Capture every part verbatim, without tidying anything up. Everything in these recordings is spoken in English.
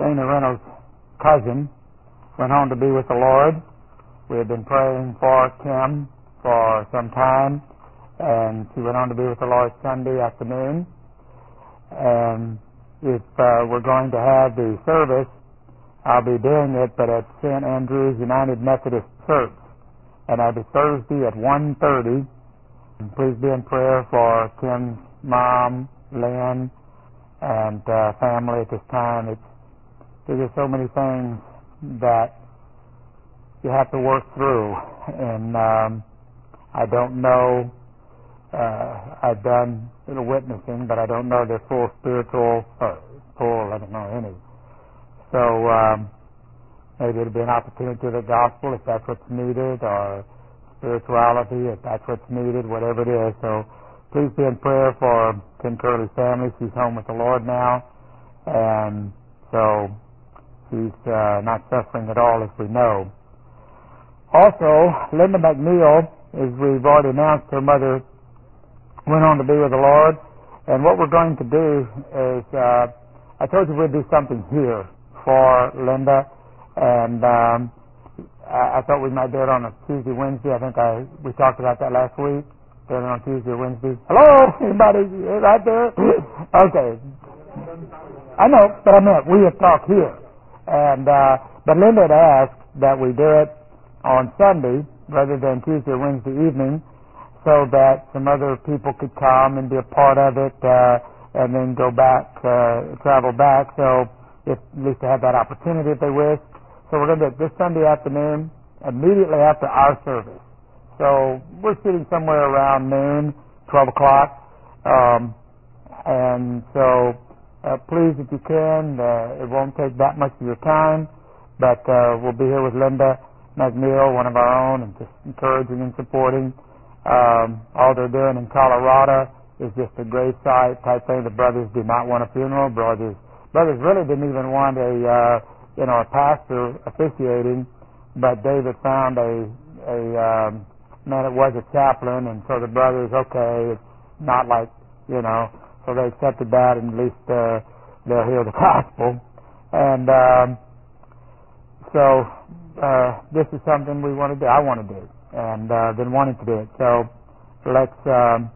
Dana Reynolds' cousin went home to be with the Lord. We had been praying for Kim for some time, and she went on to be with the Lord Sunday afternoon. And if uh, we're going to have the service, I'll be doing it, but at Saint Andrew's United Methodist Church, and that'll be Thursday at one thirty. Please be in prayer for Kim's mom, Lynn, and uh, family at this time. It's, there's just so many things that you have to work through, and um, I don't know. Uh, I've done a little witnessing, but I don't know the full spiritual, or full, I don't know any. So um, maybe it'll be an opportunity to the gospel if that's what's needed, or spirituality if that's what's needed, whatever it is. So please be in prayer for Kim Curley's family. She's home with the Lord now, and so she's uh, not suffering at all, as we know. Also, Linda McNeil, as we've already announced, her mother went on to be with the Lord, and what we're going to do is, uh, I told you we'd do something here for Linda, and um, I, I thought we might do it on a Tuesday, Wednesday. I think I we talked about that last week, doing it on Tuesday or Wednesday. Hello, anybody right there? Okay. I know, but I meant we have talked here, and uh, but Linda had asked that we do it on Sunday rather than Tuesday or Wednesday evening, so that some other people could come and be a part of it, uh, and then go back, uh, travel back. So if, at least to have that opportunity if they wish. So we're going to do it this Sunday afternoon, immediately after our service. So we're sitting somewhere around noon, twelve o'clock. Um, and so uh, please, if you can, uh, it won't take that much of your time, but uh, we'll be here with Linda McNeil, one of our own, and just encouraging and supporting. Um, all they're doing in Colorado is just a grave site type thing. The brothers do not want a funeral. Brothers, brothers really didn't even want a, uh, you know, a pastor officiating, but David found a, a um, man that was a chaplain, and so the brothers, okay, it's not like, you know, so they accepted that, and at least uh, they'll hear the gospel. And um, so uh, this is something we want to do. I want to do. And uh, been wanting to do it. So let's, um,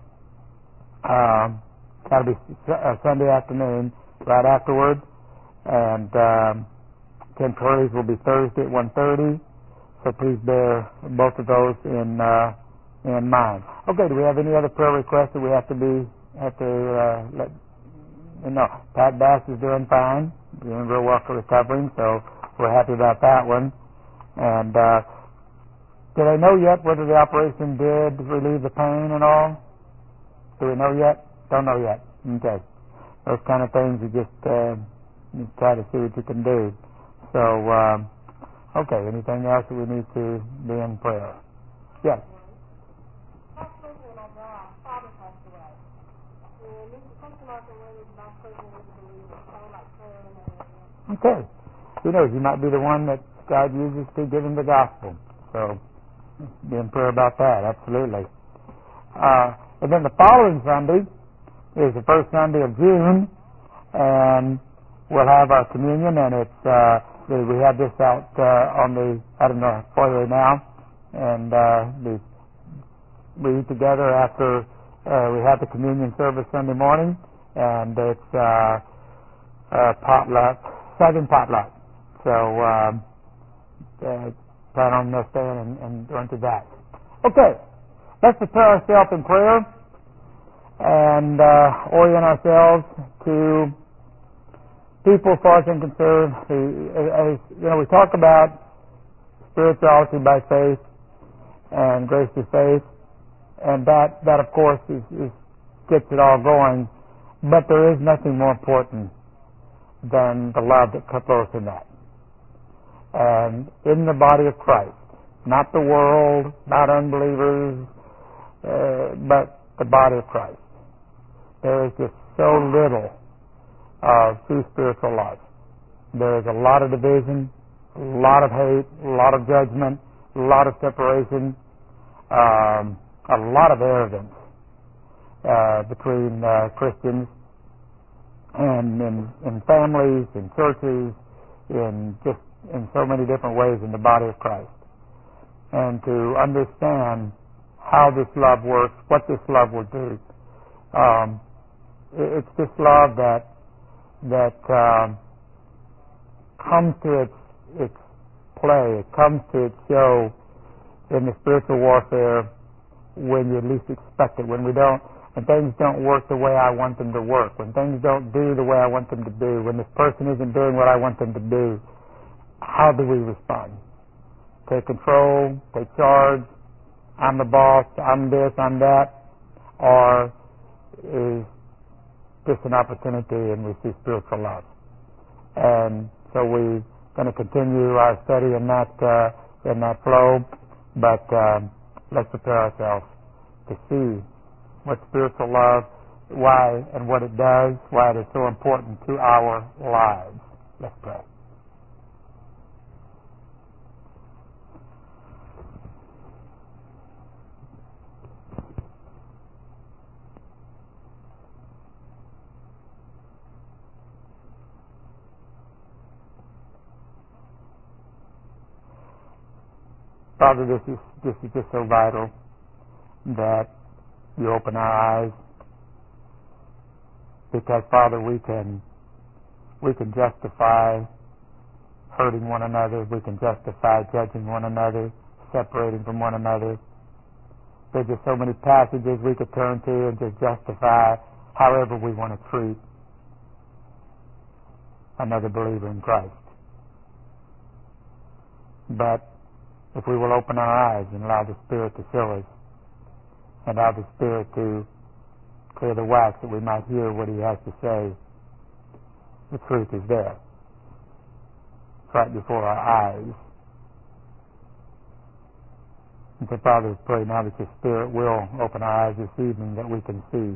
uh, that'll be uh, Sunday afternoon, right afterwards. And um, Kim Curley's will be Thursday at one thirty. So please bear both of those in uh, in mind. Okay, do we have any other prayer requests that we have to be, have to uh, let, no, Pat Bass is doing fine, doing real well for recovering, so we're happy about that one. And uh, do they know yet whether the operation did relieve the pain and all? Do we know yet? Don't know yet. Okay. Those kind of things you just uh, you try to see what you can do. So, um, okay. Anything else that we need to be in prayer? Yes. Okay. Who knows? You might be the one that God uses to give him the gospel. So, be in prayer about that, absolutely. Uh, and then the following Sunday is the first Sunday of June, and we'll have our communion, and it's, uh, we have this out uh, on the, out in the foyer now, and uh, we, we eat together after uh, we have the communion service Sunday morning, and it's uh, uh, potluck, Southern potluck. So, um, uh, plan on uh, staying and, and going to that. Okay, let's prepare ourselves in prayer and uh, orient ourselves to people, as far as I'm concerned. As, you know, we talk about spirituality by faith and grace through faith, and that, that of course, is, is gets it all going. But there is nothing more important than the love that flows in that. And in the body of Christ, not the world, not unbelievers, uh, but the body of Christ, there is just so little of true spiritual love. There is a lot of division, a lot of hate, a lot of judgment, a lot of separation, um, a lot of arrogance uh, between uh, Christians and in, in families, in churches, in just in so many different ways in the body of Christ. And to understand how this love works, what this love will do. Um, it, it's this love that that um, comes to its its play. It comes to its show in the spiritual warfare when you least expect it. When we don't, when things don't work the way I want them to work. When things don't do the way I want them to do. When this person isn't doing what I want them to do. How do we respond? Take control, take charge, I'm the boss, I'm this, I'm that, or is this an opportunity and we see spiritual love? And so we're going to continue our study in that uh, in that flow, but um, let's prepare ourselves to see what spiritual love, why and what it does, why it is so important to our lives. Let's pray. Father, this is this is just so vital that you open our eyes, because Father, we can we can justify hurting one another, we can justify judging one another, separating from one another. There's just so many passages we could turn to and just justify however we want to treat another believer in Christ. But if we will open our eyes and allow the Spirit to show us, and allow the Spirit to clear the wax that we might hear what He has to say, the truth is there. It's right before our eyes. And so, Father, we pray now that Your Spirit will open our eyes this evening, that we can see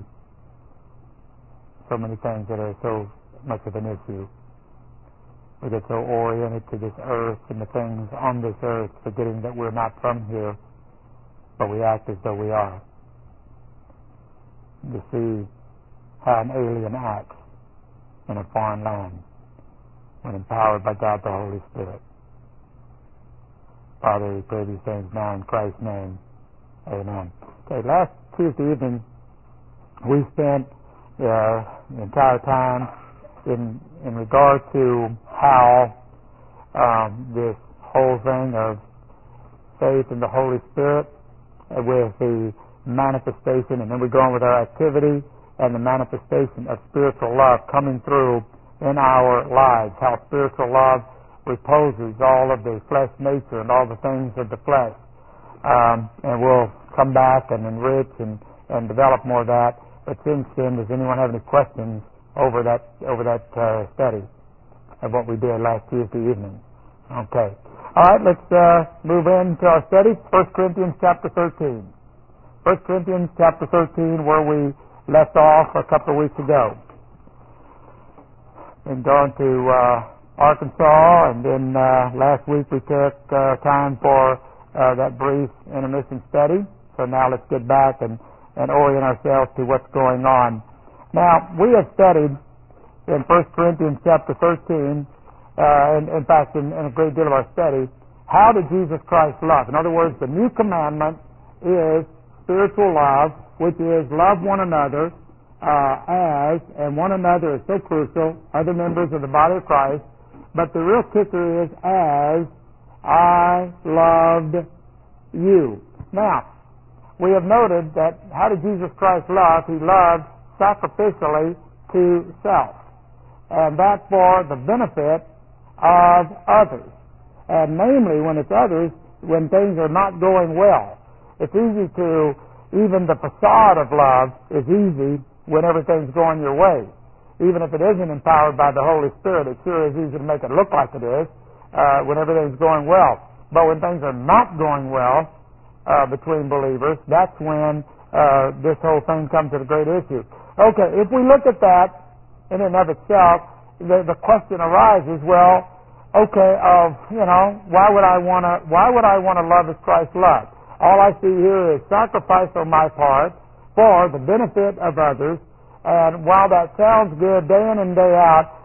so many things that are so much of an issue. We get so oriented to this earth and the things on this earth, forgetting that we're not from here, but we act as though we are. To see how an alien acts in a foreign land when empowered by God the Holy Spirit. Father, we pray these things now in Christ's name. Amen. Okay, last Tuesday evening we spent uh, the entire time in in regard to how um, this whole thing of faith in the Holy Spirit uh, with the manifestation, and then we go on with our activity and the manifestation of spiritual love coming through in our lives, how spiritual love reposes all of the flesh nature and all the things of the flesh. Um, and we'll come back and enrich and, and develop more of that. But since then, does anyone have any questions over that over that uh, study of what we did last Tuesday evening? Okay. All right, let's uh, move into our study. First Corinthians chapter thirteen. First Corinthians chapter thirteen, where we left off a couple of weeks ago. And gone to uh, Arkansas, and then uh, last week we took uh, time for uh, that brief intermission study. So now let's get back and, and orient ourselves to what's going on. Now, we have studied in First Corinthians chapter thirteen, uh, and in fact in, in a great deal of our study, how did Jesus Christ love? In other words, the new commandment is spiritual love, which is love one another uh, as, and one another is so crucial, other members of the body of Christ, but the real kicker is as I loved you. Now, we have noted that how did Jesus Christ love? He loved sacrificially to self, and that for the benefit of others, and namely when it's others, when things are not going well. It's easy to, even the facade of love is easy when everything's going your way. Even if it isn't empowered by the Holy Spirit, it sure is easy to make it look like it is uh, when everything's going well. But when things are not going well uh, between believers, that's when uh, this whole thing comes to a great issue. Okay, if we look at that in and of itself, the, the question arises, well, okay, of, you know, why would I want to, why would I want to love as Christ loved? All I see here is sacrifice on my part for the benefit of others, and while that sounds good day in and day out,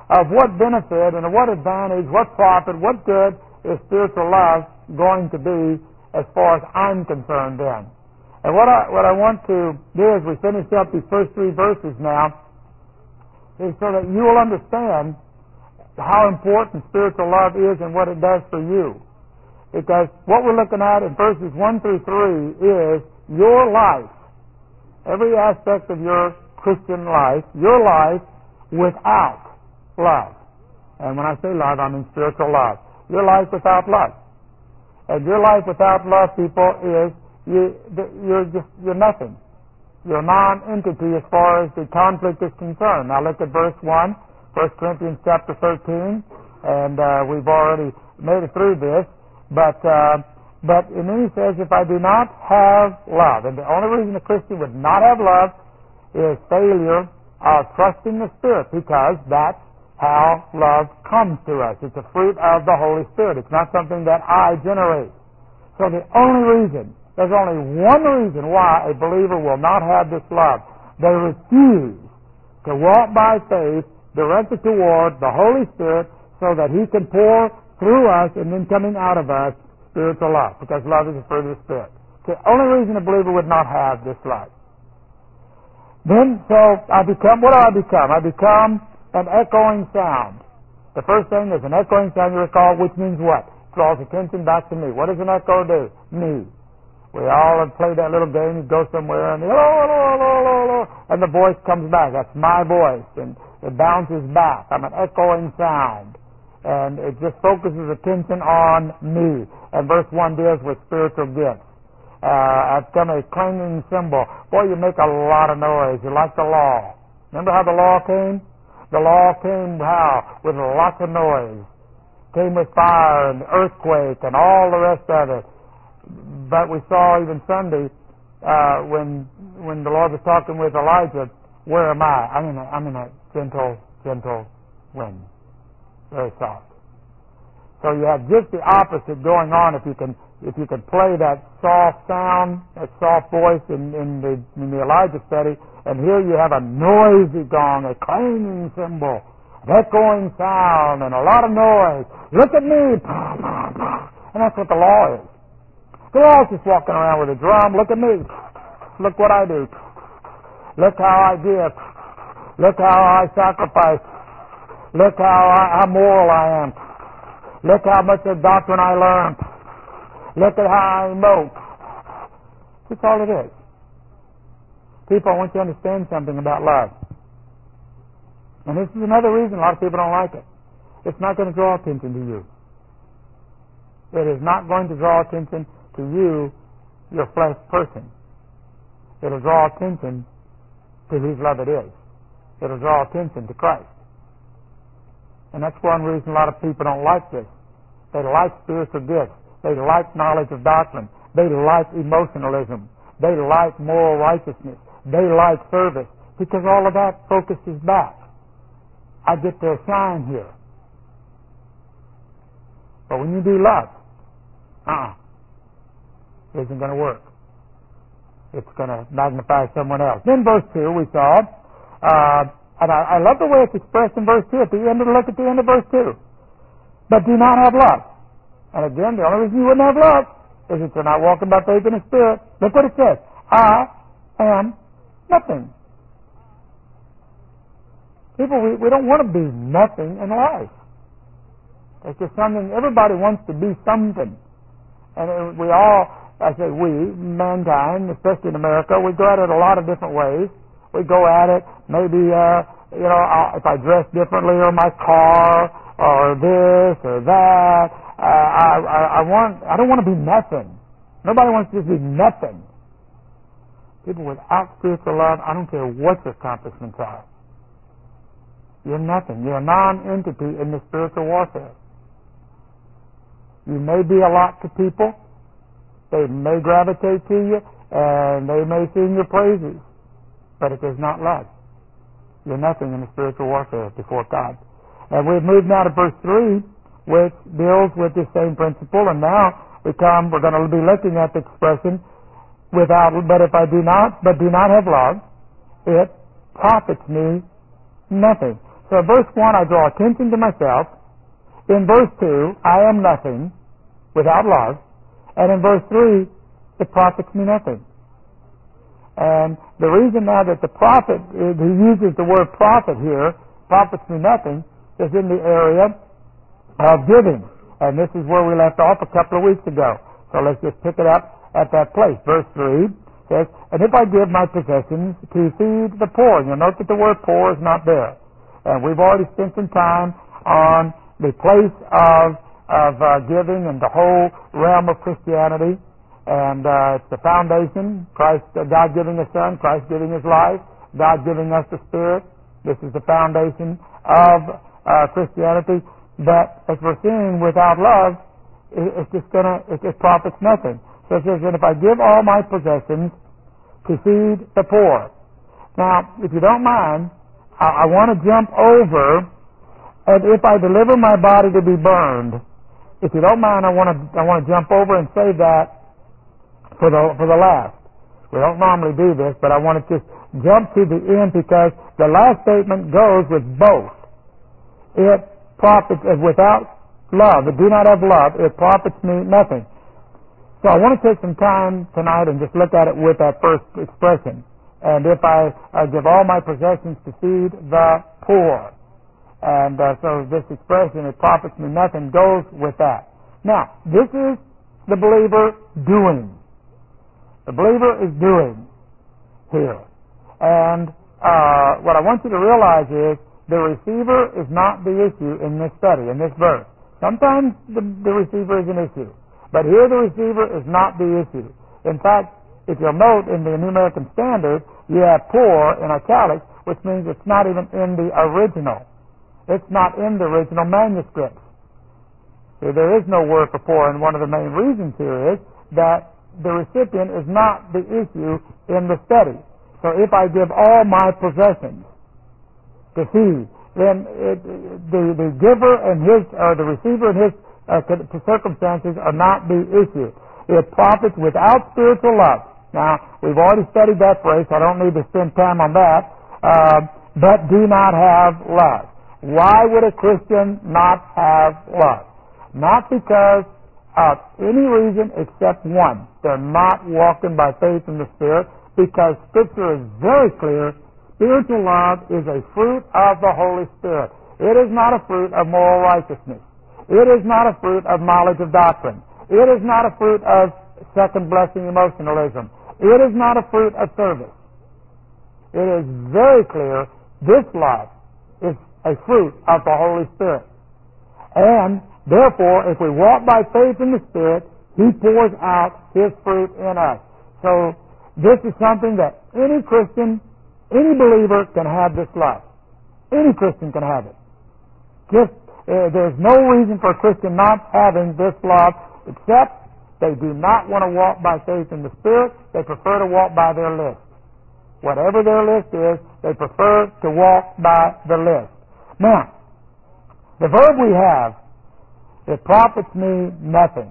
of what benefit and of what advantage, what profit, what good is spiritual love going to be as far as I'm concerned then. And what I, what I want to do as we finish up these first three verses now is so that you will understand how important spiritual love is and what it does for you. Because what we're looking at in verses one through three is your life, every aspect of your Christian life, your life without love. And when I say love, I mean spiritual love. Your life without love. And your life without love, people, is you, you're just you're nothing. You're a non-entity as far as the conflict is concerned. Now look at verse one, First Corinthians chapter thirteen, and uh, we've already made it through this. But uh, but and then he says, if I do not have love, and the only reason a Christian would not have love is failure of trusting the Spirit, because that's how love comes to us. It's a fruit of the Holy Spirit. It's not something that I generate. So the only reason, there's only one reason why a believer will not have this love. They refuse to walk by faith directed toward the Holy Spirit so that He can pour through us and then coming out of us spiritual love, because love is a fruit of the Spirit. It's the only reason a believer would not have this love. Then, so I become, what do I become? I become an echoing sound. The first thing is an echoing sound, you recall, which means what? Draws attention back to me. What does an echo do? Me. We all have played that little game. You go somewhere and hello, hello, hello, hello, hello, and the voice comes back. That's my voice, and it bounces back. I'm an echoing sound, and it just focuses attention on me. And verse one deals with spiritual gifts. Uh, I've become a clanging cymbal. Boy, you make a lot of noise. You're like the law. Remember how the law came? The law came how? With lots of noise. Came with fire and earthquake and all the rest of it. But we saw even Sunday uh, when when the Lord was talking with Elijah, where am I? I'm in a, I'm in a gentle, gentle wind. Very soft. So you have just the opposite going on. If you can if you can play that soft sound, that soft voice in, in the in the Elijah study, and here you have a noisy gong, a clanging cymbal, an echoing sound, and a lot of noise. Look at me! And that's what the law is. The law is just walking around with a drum. Look at me. Look what I do. Look how I give. Look how I sacrifice. Look how, I, how moral I am. Look how much of doctrine I learn. Look at how I emote. That's all it is. People, I want you to understand something about love. And this is another reason a lot of people don't like it. It's not going to draw attention to you. It is not going to draw attention to you, your flesh person. It'll draw attention to whose love it is. It'll draw attention to Christ. And that's one reason a lot of people don't like this. They like spiritual gifts. They like knowledge of doctrine. They like emotionalism. They like moral righteousness. They like service. Because all of that focuses back. I get to shine here. But when you do love, uh-uh. It isn't going to work. It's going to magnify someone else. Then verse two we saw, uh, and I, I love the way it's expressed in verse two. At the end of look at the end of verse two. But do not have love. And again, the only reason you wouldn't have love is that you're not walking by faith in the Spirit. Look what it says. I am nothing. People, we, we don't want to be nothing in life. It's just something, everybody wants to be something. And we all, I say we, mankind, especially in America, we go at it a lot of different ways. We go at it, maybe, uh, you know, I'll, if I dress differently, or my car, or this, or that. Uh, I, I, I want, I don't want to be nothing. Nobody wants to just be nothing. People without spiritual love, I don't care what your accomplishments are. You're nothing. You're a non-entity in the spiritual warfare. You may be a lot to people. They may gravitate to you, and they may sing your praises. But it is not love. You're nothing in the spiritual warfare before God. And we've moved now to verse three, which deals with the same principle. And now we come, we're going to be looking at the expression, without, but if I do not, but do not have love, it profits me nothing. So in verse one, I draw attention to myself. In verse two, I am nothing without love. And in verse three, it profits me nothing. And the reason now that the profit, he uses the word profit here, profits me nothing, is in the area of giving. And this is where we left off a couple of weeks ago. So let's just pick it up at that place. Verse three says, and if I give my possessions to feed the poor. You'll note that the word poor is not there. And we've already spent some time on the place of of uh, giving and the whole realm of Christianity, and uh, it's the foundation. Christ, uh, God giving His Son, Christ giving His life, God giving us the Spirit. This is the foundation of uh, Christianity. But as we're seeing, without love, it, it's just gonna it, it profits nothing. So it says that if I give all my possessions to feed the poor. Now, if you don't mind, I, I want to jump over, and if I deliver my body to be burned. If you don't mind, I want to I want to jump over and say that for the for the last. We don't normally do this, but I want to just jump to the end because the last statement goes with both. It profits as without love. If do not have love, it profits me nothing. So I want to take some time tonight and just look at it with that first expression. And if I uh, give all my possessions to feed the poor. And uh, so this expression, it profits me nothing, goes with that. Now, this is the believer doing. The believer is doing here. And uh, what I want you to realize is the receiver is not the issue in this study, in this verse. Sometimes the, the receiver is an issue. But here the receiver is not the issue. In fact, if you'll note in the New American Standard, you have poor in italics, which means it's not even in the original. It's not in the original manuscript. See, there is no word for poor, and one of the main reasons here is that the recipient is not the issue in the study. So if I give all my possessions to feed, then it, the, the giver and his, or the receiver and his uh, circumstances are not the issue. It profits without spiritual love. Now, we've already studied that phrase, so I don't need to spend time on that. Uh, but do not have love. Why would a Christian not have love? Not because of any reason except one. They're not walking by faith in the Spirit, because Scripture is very clear. Spiritual love is a fruit of the Holy Spirit. It is not a fruit of moral righteousness. It is not a fruit of knowledge of doctrine. It is not a fruit of second blessing emotionalism. It is not a fruit of service. It is very clear this love is a fruit of the Holy Spirit. And therefore, if we walk by faith in the Spirit, He pours out His fruit in us. So this is something that any Christian, any believer can have this love. Any Christian can have it. Just uh, there's no reason for a Christian not having this love, except they do not want to walk by faith in the Spirit. They prefer to walk by their list. Whatever their list is, they prefer to walk by the list. Now, the verb we have, it profits me nothing,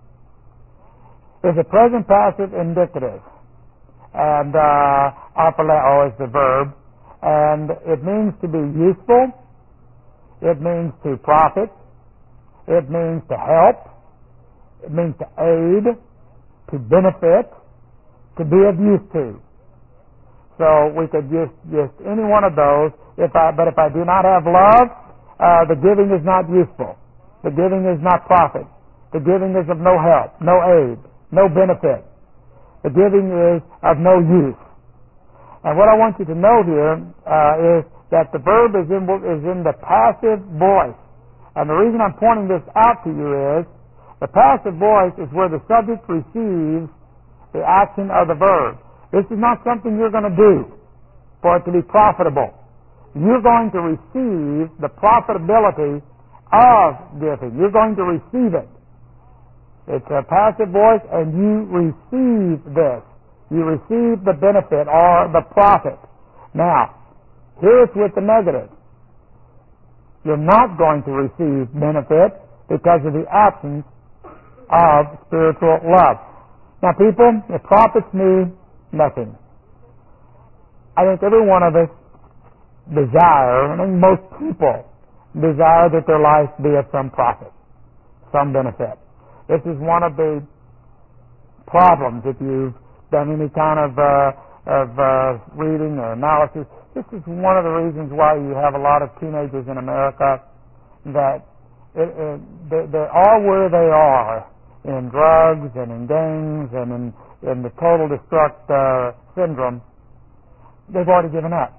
is a present passive indicative. And uh, apoleo is the verb. And it means to be useful. It means to profit. It means to help. It means to aid, to benefit, to be of use to. So we could use just any one of those. If I, but if I do not have love, uh, the giving is not useful. The giving is not profit. The giving is of no help, no aid, no benefit. The giving is of no use. And what I want you to know here uh, is that the verb is in, is in the passive voice. And the reason I'm pointing this out to you is the passive voice is where the subject receives the action of the verb. This is not something you're going to do for it to be profitable. You're going to receive the profitability of giving. You're going to receive it. It's a passive voice, and you receive this. You receive the benefit or the profit. Now, here it's with the negative. You're not going to receive benefit because of the absence of spiritual love. Now, people, it profits me nothing. I think every one of us desire, I think most people desire that their life be of some profit, some benefit. This is one of the problems if you've done any kind of uh, of uh, reading or analysis. This is one of the reasons why you have a lot of teenagers in America that it, it, they, they're all where they are in drugs and in gangs and in, in the total destruct uh, syndrome. They've already given up.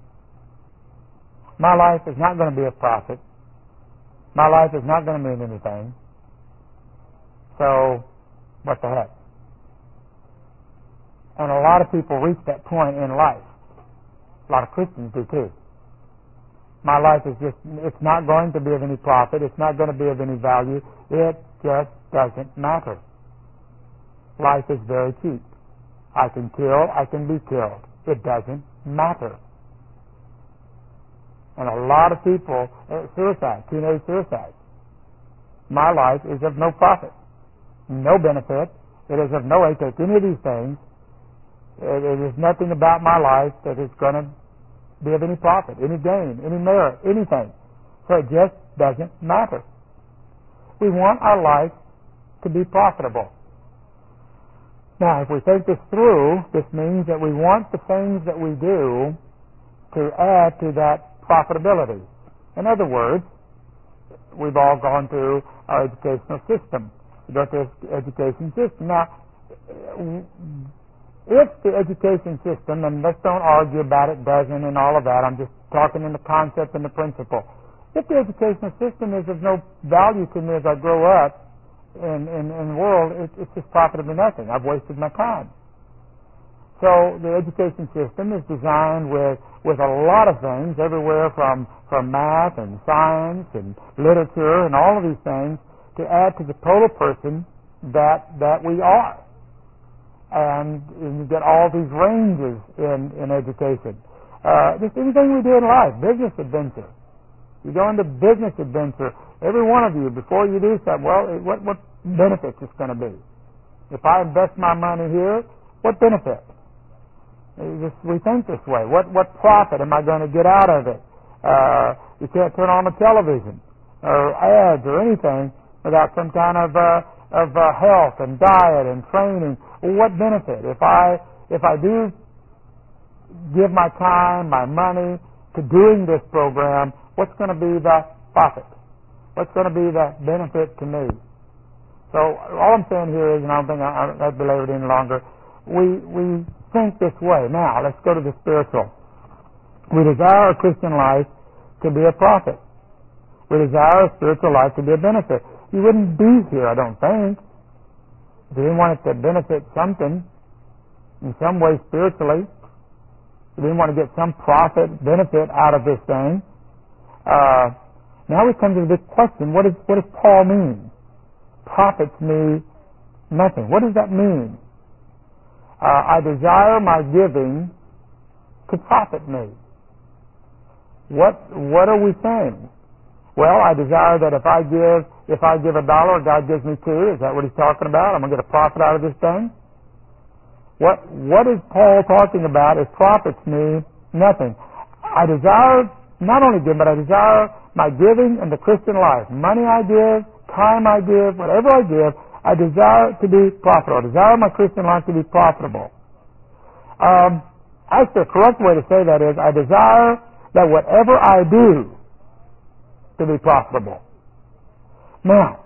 My life is not going to be a profit. My life is not going to mean anything. So, what the heck? And a lot of people reach that point in life. A lot of Christians do too. My life is just, it's not going to be of any profit. It's not going to be of any value. It just doesn't matter. Life is very cheap. I can kill, I can be killed. It doesn't matter. And a lot of people, uh, suicide, teenage suicide. My life is of no profit, no benefit. It is of no aid to any of these things. It, it is nothing about my life that is going to be of any profit, any gain, any merit, anything. So it just doesn't matter. We want our life to be profitable. Now, if we think this through, this means that we want the things that we do to add to that profitability. In other words, we've all gone through our educational system. We go through the education system. Now, if the education system, and let's don't argue about it, doesn't, and all of that, I'm just talking in the concept and the principle. If the educational system is of no value to me as I grow up in, in, in the world, it, it's just profitably nothing. I've wasted my time. So the education system is designed with, with a lot of things, everywhere from, from math and science and literature and all of these things to add to the total person that, that we are. And, and you get all these ranges in, in education. Uh, just anything we do in life, business adventure. You go into business adventure, every one of you, before you do something, well, what, what benefits it's going to be? If I invest my money here, what benefit? Just, we think this way. What what profit am I going to get out of it? Uh, you can't turn on the television or ads or anything without some kind of uh, of uh, health and diet and training. Well, what benefit? If I if I do give my time, my money to doing this program, what's going to be the profit? What's going to be the benefit to me? So all I'm saying here is, and I don't think I, I've belabored any longer, we we think this way. Now, let's go to the spiritual. We desire a Christian life to be a profit. We desire a spiritual life to be a benefit. You wouldn't be here, I don't think, if you didn't want it to benefit something in some way spiritually. You didn't want to get some profit, benefit out of this thing. Uh, now we come to the big question, what, is, what does Paul mean? Profits me nothing. What does that mean? Uh, I desire my giving to profit me. What what are we saying? Well, I desire that if I give if I give a dollar, God gives me two. Is that what he's talking about? I'm going to get a profit out of this thing? What what is Paul talking about? It profits me nothing. I desire not only give, but I desire my giving in the Christian life. Money I give, time I give, whatever I give, I desire to be profitable. I desire my Christian life to be profitable. Um, actually, the correct way to say that is, I desire that whatever I do to be profitable. Now,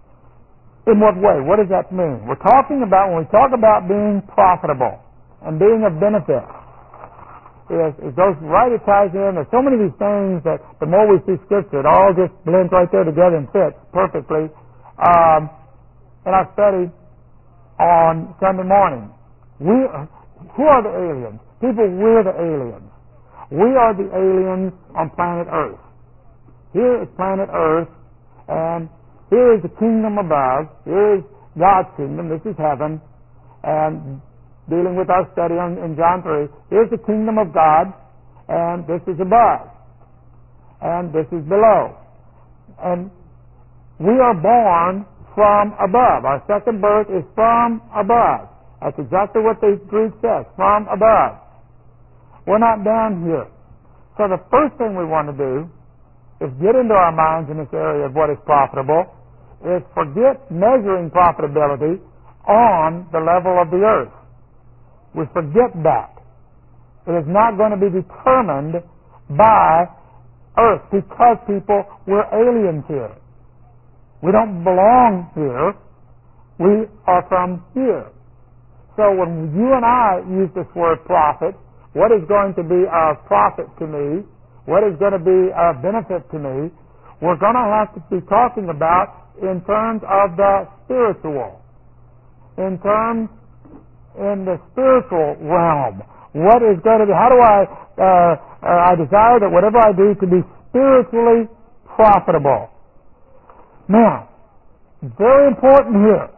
in what way? What does that mean? We're talking about, when we talk about being profitable and being of benefit, it, it goes right, it ties in. There's so many of these things that the more we see Scripture, it all just blends right there together and fits perfectly. Um, in our study on Sunday morning. We, who are the aliens? People, we're the aliens. We are the aliens on planet Earth. Here is planet Earth, and here is the kingdom above. Here is God's kingdom. This is heaven. And dealing with our study on, in John three, here's the kingdom of God, and this is above. And this is below. And we are born from above. Our second birth is from above. That's exactly what the Greek says, from above. We're not down here. So the first thing we want to do is get into our minds in this area of what is profitable, is forget measuring profitability on the level of the earth. We forget that. It is not going to be determined by earth because, people, we're aliens here. We don't belong here. We are from here. So when you and I use this word profit, what is going to be of profit to me, what is going to be of benefit to me, we're going to have to be talking about in terms of the spiritual, in terms in the spiritual realm. What is going to be, how do I, uh, uh, I desire that whatever I do to be spiritually profitable. Now, very important here.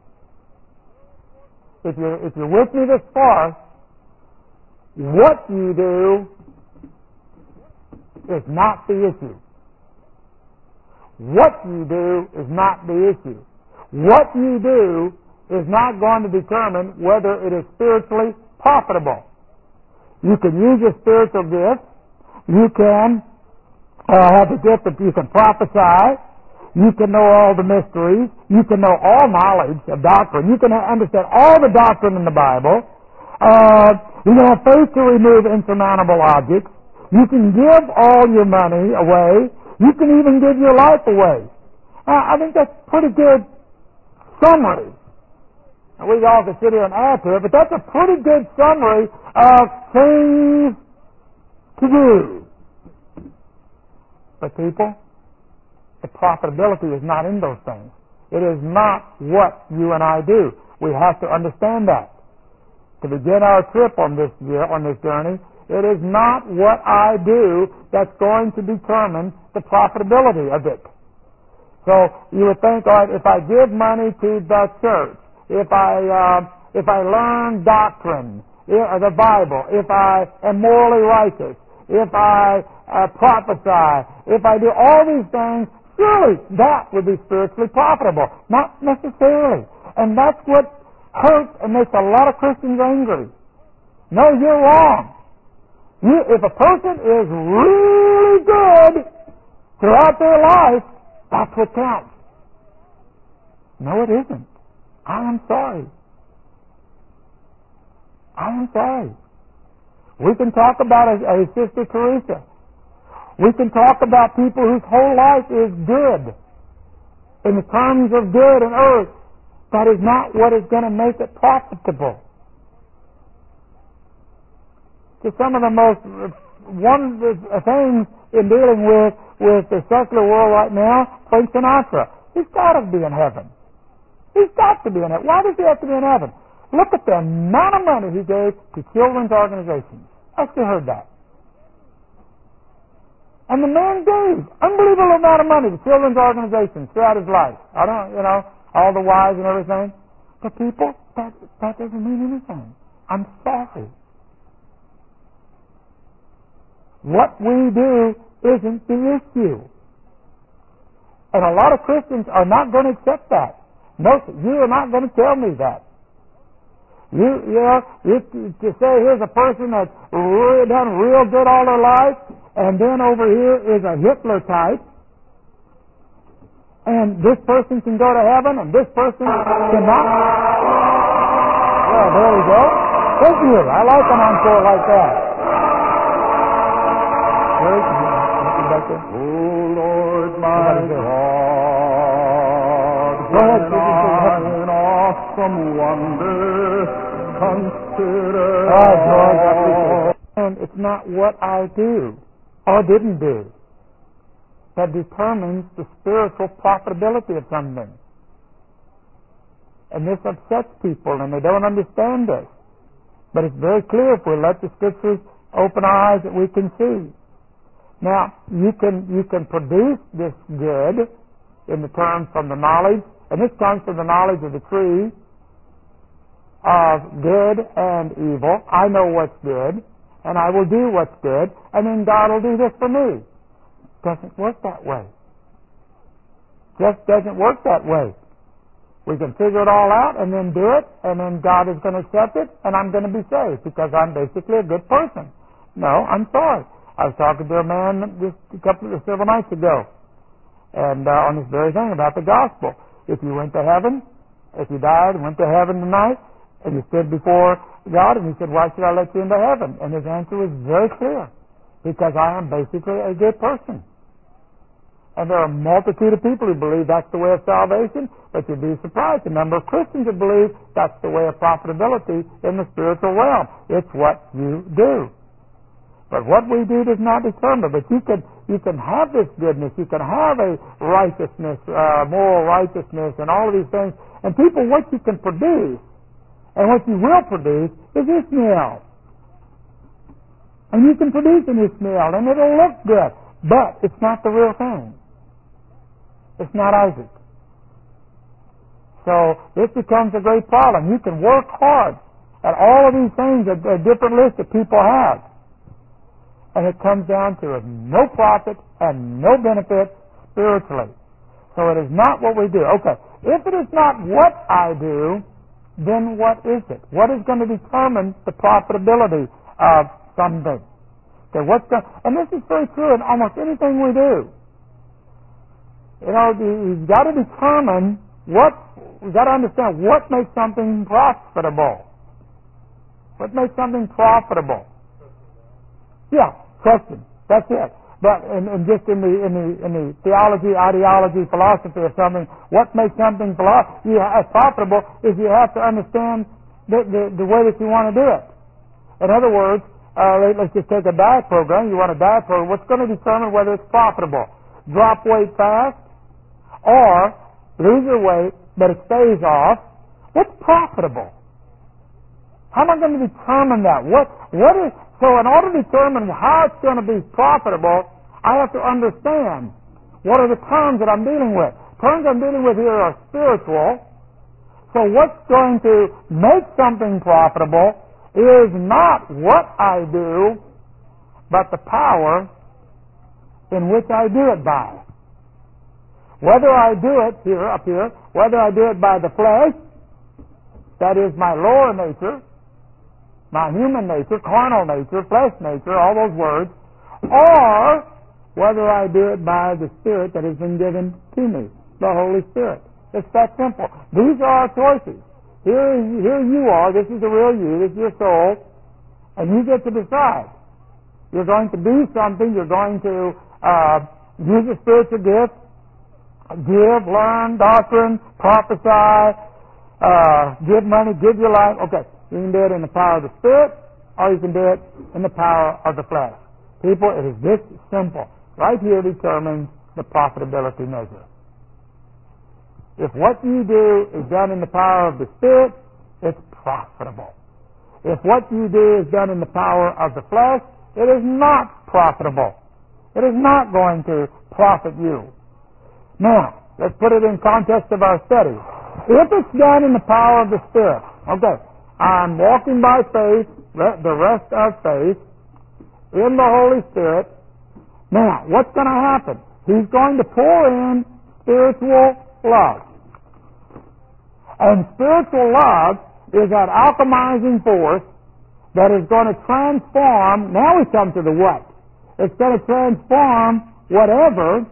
If you're, if you're with me this far, what you do is not the issue. What you do is not the issue. What you do is not going to determine whether it is spiritually profitable. You can use your spiritual gift. You can uh, have the gift that you can prophesy. You can know all the mysteries. You can know all knowledge of doctrine. You can understand all the doctrine in the Bible. Uh, you can have faith to remove insurmountable objects. You can give all your money away. You can even give your life away. Uh, I think that's a pretty good summary. Now, we all can sit here and add to it, but that's a pretty good summary of things to do. But people, the profitability is not in those things. It is not what you and I do. We have to understand that. To begin our trip on this year, on this journey, it is not what I do that's going to determine the profitability of it. So you would think, all right, if I give money to the church, if I uh, if I learn doctrine, the Bible, if I am morally righteous, if I uh, prophesy, if I do all these things, surely that would be spiritually profitable. Not necessarily. And that's what hurts and makes a lot of Christians angry. No, you're wrong. You, if a person is really good throughout their life, that's what counts. No, it isn't. I am sorry. I am sorry. We can talk about a, a Sister Teresa. We can talk about people whose whole life is good. In the terms of good and earth, that is not what is going to make it profitable. To some of the most one things in dealing with with the secular world right now, Frank Sinatra. He's got to be in heaven. He's got to be in heaven. Why does he have to be in heaven? Look at the amount of money he gave to children's organizations. I still heard that. And the man gave unbelievable amount of money to children's organizations throughout his life. I don't, you know, all the wives and everything. But people, that that doesn't mean anything. I'm sorry. What we do isn't the issue. And a lot of Christians are not going to accept that. No, you are not going to tell me that. You, you know, you, to say here's a person that's really done real good all their life, and then over here is a Hitler type, and this person can go to heaven, and this person cannot. Well, there we go. Thank you. I like an encore like that. Oh Lord my God, Go ahead, when I in awesome wonder consider all. And it's not what I do or didn't do that determines the spiritual profitability of something. And this upsets people, and they don't understand this. But it's very clear if we let the Scriptures open our eyes that we can see. Now, you can you can produce this good in the terms from the knowledge, and this comes from the knowledge of the tree of good and evil. I know what's good, and I will do what's good, and then God will do this for me. It doesn't work that way. Just doesn't work that way. We can figure it all out and then do it, and then God is going to accept it, and I'm going to be saved because I'm basically a good person. No, I'm sorry. I was talking to a man just a couple of several nights ago, and uh, on this very thing about the gospel. If you went to heaven, if you died and went to heaven tonight, and you stood before God, and he said, why should I let you into heaven? And his answer was very clear, because I am basically a good person. And there are a multitude of people who believe that's the way of salvation, but you'd be surprised the number of Christians who believe that's the way of profitability in the spiritual realm. It's what you do. But what we do does not determine. But you can you can have this goodness, you can have a righteousness, uh, moral righteousness, and all of these things. And people, what you can produce and what you will produce is Ishmael. And you can produce an Ishmael, and it'll look good, but it's not the real thing. It's not Isaac. So this becomes a great problem. You can work hard at all of these things that a different list of people have. And it comes down to no profit and no benefit spiritually. So it is not what we do. Okay, if it is not what I do, then what is it? What is going to determine the profitability of something? Okay, what's going, and this is very true in almost anything we do. You know, you've got to determine what, you've got to understand what makes something profitable. What makes something profitable? Yeah, question. That's it. But in, in just in the in the in the theology, ideology, philosophy of something, what makes something philo- you have, profitable is you have to understand the, the the way that you want to do it. In other words, uh, let, let's just take a diet program. You want a diet program. What's going to determine whether it's profitable? Drop weight fast, or lose your weight but it stays off. What's profitable? How am I going to determine that? What what is so in order to determine how it's going to be profitable, I have to understand what are the terms that I'm dealing with. Terms I'm dealing with here are spiritual. So what's going to make something profitable is not what I do, but the power in which I do it by. Whether I do it here, up here, whether I do it by the flesh, that is my lower nature, my human nature, carnal nature, flesh nature, all those words, or whether I do it by the Spirit that has been given to me, the Holy Spirit. It's that simple. These are our choices. Here, here you are. This is the real you. This is your soul. And you get to decide. You're going to be something. You're going to uh, use a spiritual gift, give, learn, doctrine, prophesy, uh, give money, give your life. Okay. You can do it in the power of the Spirit, or you can do it in the power of the flesh. People, it is this simple. Right here determines the profitability measure. If what you do is done in the power of the Spirit, it's profitable. If what you do is done in the power of the flesh, it is not profitable. It is not going to profit you. Now, let's put it in context of our study. If it's done in the power of the Spirit, okay, I'm walking by faith, the rest of faith, in the Holy Spirit. Now, what's going to happen? He's going to pour in spiritual love. And spiritual love is that alchemizing force that is going to transform, now we come to the what. It's going to transform whatever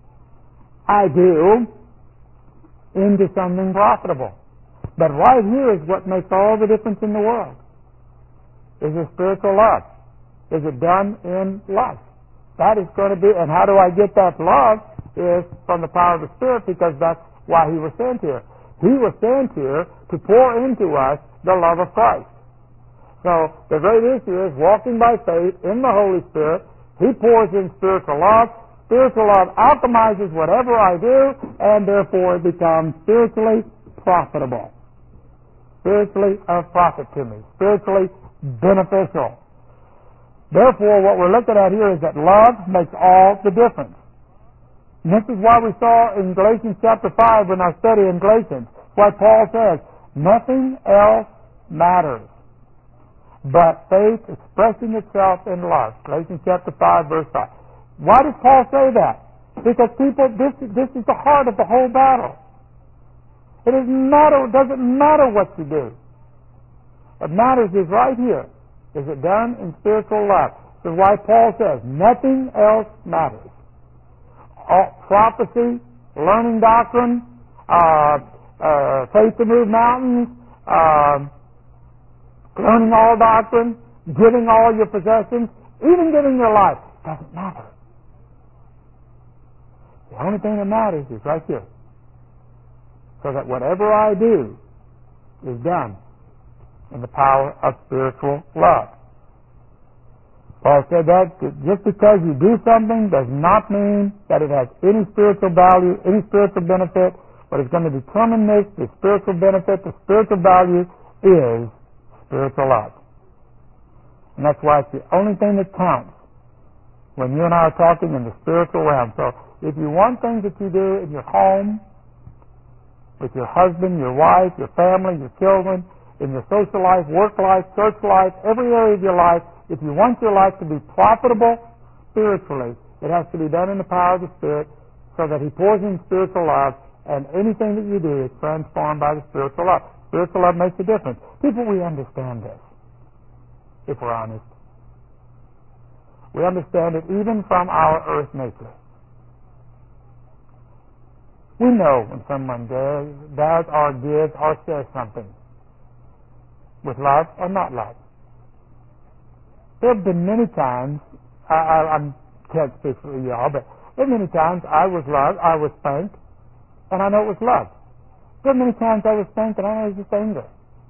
I do into something profitable. But right here is what makes all the difference in the world. Is it spiritual love? Is it done in love? That is going to be, and how do I get that love? Is from the power of the Spirit, because that's why He was sent here. He was sent here to pour into us the love of Christ. So the great issue is walking by faith in the Holy Spirit. He pours in spiritual love. Spiritual love alchemizes whatever I do, and therefore it becomes spiritually profitable. Spiritually of profit to me. Spiritually beneficial. Therefore, what we're looking at here is that love makes all the difference. And this is why we saw in Galatians chapter five in our study in Galatians, why Paul says, nothing else matters but faith expressing itself in love. Galatians chapter five, verse five. Why does Paul say that? Because people, this, this is the heart of the whole battle. It doesn't matter, it doesn't matter what you do. What matters is right here. Is it done in spiritual love? This is why Paul says, nothing else matters. All, prophecy, learning doctrine, uh, uh, faith to move mountains, uh, learning all doctrine, giving all your possessions, even giving your life, doesn't matter. The only thing that matters is right here. So that whatever I do is done in the power of spiritual love. Paul said that just because you do something does not mean that it has any spiritual value, any spiritual benefit. What is going to determine this, the spiritual benefit, the spiritual value, is spiritual love. And that's why it's the only thing that counts when you and I are talking in the spiritual realm. So if you want things that you do in your home, with your husband, your wife, your family, your children, in your social life, work life, church life, every area of your life, if you want your life to be profitable spiritually, it has to be done in the power of the Spirit so that He pours in spiritual love, and anything that you do is transformed by the spiritual love. Spiritual love makes a difference. People, we understand this, if we're honest. We understand it even from our earth nature. We know when someone does, does or gives or says something with love or not love. There have been many times, I, I, I can't speak for y'all, but there have many times I was loved, I was spanked, and I know it was love. There have many times I was spanked and I know it was just anger.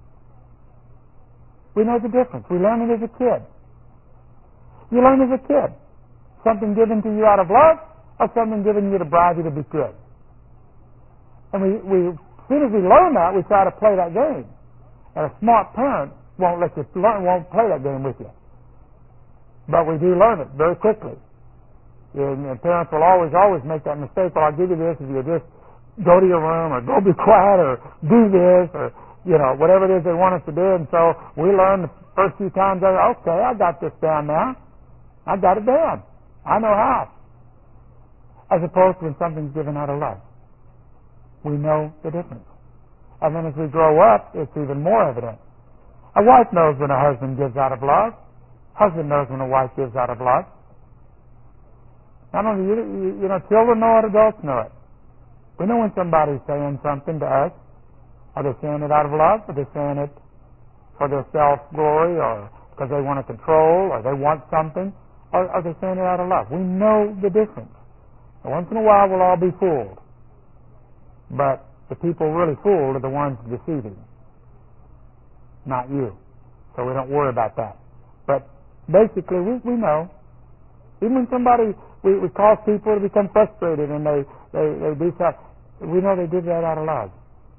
We know the difference. We learn it as a kid. You learn as a kid. Something given to you out of love or something given you to bribe you to be good. And we, we, as soon as we learn that, we try to play that game. And a smart parent won't let you learn, won't play that game with you. But we do learn it very quickly. And, and parents will always, always make that mistake. Well, I'll give you this if you just go to your room or go be quiet or do this or, you know, whatever it is they want us to do. And so we learn the first few times, okay, I got this down now. I got it down. I know how. As opposed to when something's given out of love. We know the difference. And then as we grow up, it's even more evident. A wife knows when a husband gives out of love. Husband knows when a wife gives out of love. Not only you, you, you know, children know it, adults know it. We know when somebody's saying something to us. Are they saying it out of love? Are they saying it for their self-glory or because they want to control or they want something? Or are they saying it out of love? We know the difference. And once in a while we'll all be fooled. But the people really fooled are the ones deceiving. Not you. So we don't worry about that. But basically, we, we know. Even when somebody, we, we cause people to become frustrated and they, they, they do stuff, we know they did that out of love.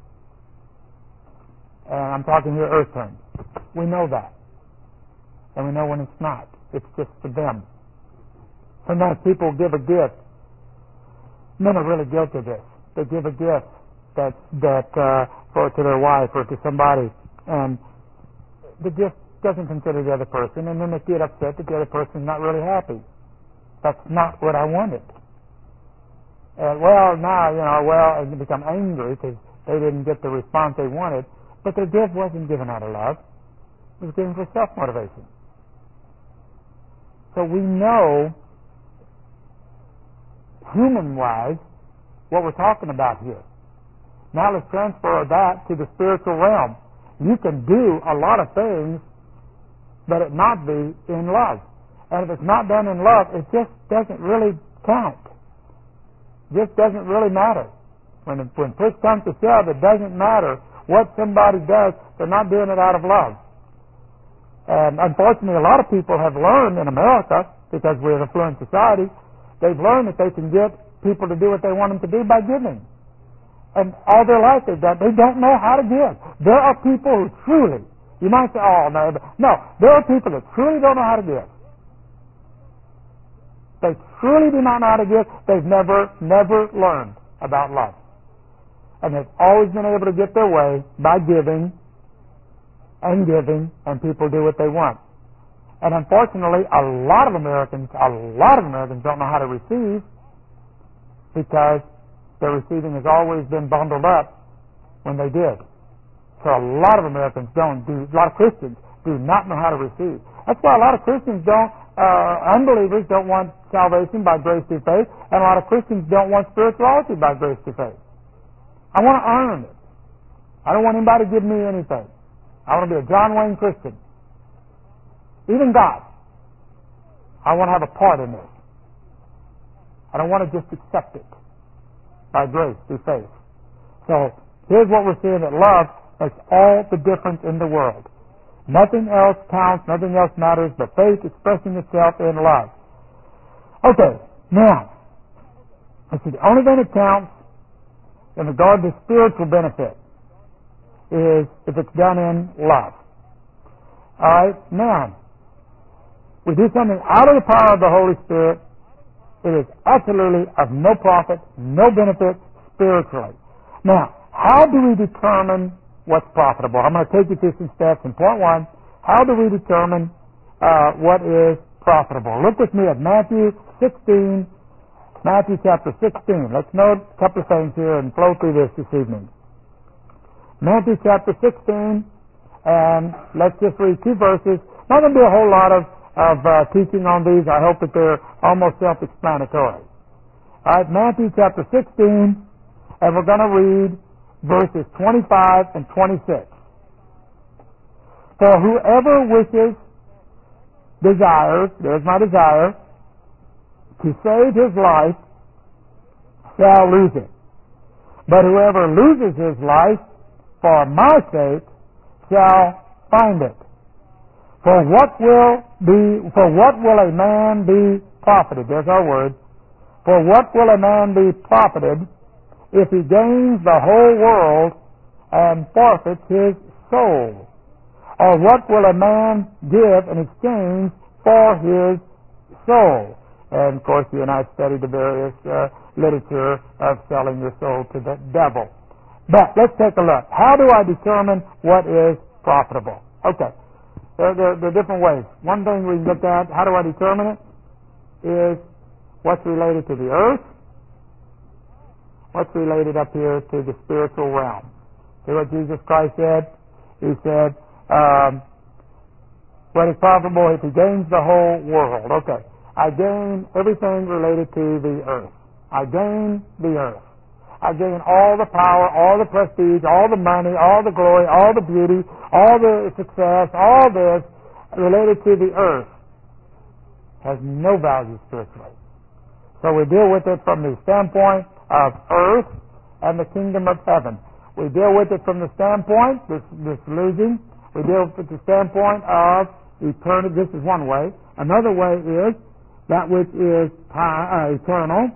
And I'm talking here earth terms. We know that. And we know when it's not. It's just for them. Sometimes people give a gift. Men are really guilty of this. They give a gift that, that uh, for to their wife or to somebody, and the gift doesn't consider the other person, and then they get upset that the other person's not really happy. That's not what I wanted. And well, now, you know, well, and they become angry because they didn't get the response they wanted, but their gift wasn't given out of love. It was given for self-motivation. So we know, human-wise, what we're talking about here. Now let's transfer that to the spiritual realm. You can do a lot of things, but it not be in love. And if it's not done in love, it just doesn't really count. It just doesn't really matter. When, when push comes to shove, it doesn't matter what somebody does. They're not doing it out of love. And unfortunately, a lot of people have learned in America, because we're an affluent society, they've learned that they can get people to do what they want them to do by giving. And all their life they've done, they don't know how to give. There are people who truly, you might say, oh, no, no, there are people that truly don't know how to give. They truly do not know how to give. They've never, never learned about love. And they've always been able to get their way by giving and giving, and people do what they want. And unfortunately, a lot of Americans, a lot of Americans don't know how to receive because their receiving has always been bundled up when they did. So a lot of Americans don't do, a lot of Christians do not know how to receive. That's why a lot of Christians don't uh, unbelievers don't want salvation by grace through faith, and a lot of Christians don't want spirituality by grace through faith. I want to earn it. I don't want anybody to give me anything. I want to be a John Wayne Christian. Even God. I want to have a part in this. I don't want to just accept it by grace through faith. So here's what we're seeing, that love makes all the difference in the world. Nothing else counts, nothing else matters but faith expressing itself in love. Okay, now, let's see, the only thing that counts in regard to spiritual benefit is if it's done in love. Alright, now, we do something out of the power of the Holy Spirit, it is absolutely of no profit, no benefit spiritually. Now, how do we determine what's profitable? I'm going to take you through some steps. In point one, how do we determine uh, what is profitable? Look with me at Matthew sixteen, Matthew chapter sixteen. Let's note a couple of things here and flow through this this evening. Matthew chapter sixteen, and let's just read two verses. Not going to be a whole lot of of uh, teaching on these. I hope that they're almost self-explanatory. All right, Matthew chapter sixteen, and we're going to read verses twenty-five and twenty-six. For whoever wishes, desires, there's my desire, to save his life, shall lose it. But whoever loses his life for my sake shall find it. For what will be, for what will a man be profited? There's our word. For what will a man be profited if he gains the whole world and forfeits his soul? Or what will a man give in exchange for his soul? And of course, you and I studied the various uh, literature of selling your soul to the devil. But let's take a look. How do I determine what is profitable? Okay. There, there, there are different ways. One thing we look at, how do I determine it, is what's related to the earth, what's related up here to the spiritual realm. See what Jesus Christ said? He said, um, what is profitable if he gains the whole world? Okay. I gain everything related to the earth. I gain the earth. I gain all the power, all the prestige, all the money, all the glory, all the beauty, all the success, all this related to the earth has no value spiritually. So we deal with it from the standpoint of earth and the kingdom of heaven. We deal with it from the standpoint, this, this losing. We deal with the standpoint of eternity. This is one way. Another way is that which is uh, eternal.